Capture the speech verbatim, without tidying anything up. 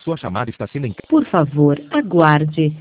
Sua chamada está sendo enc... Por favor, aguarde.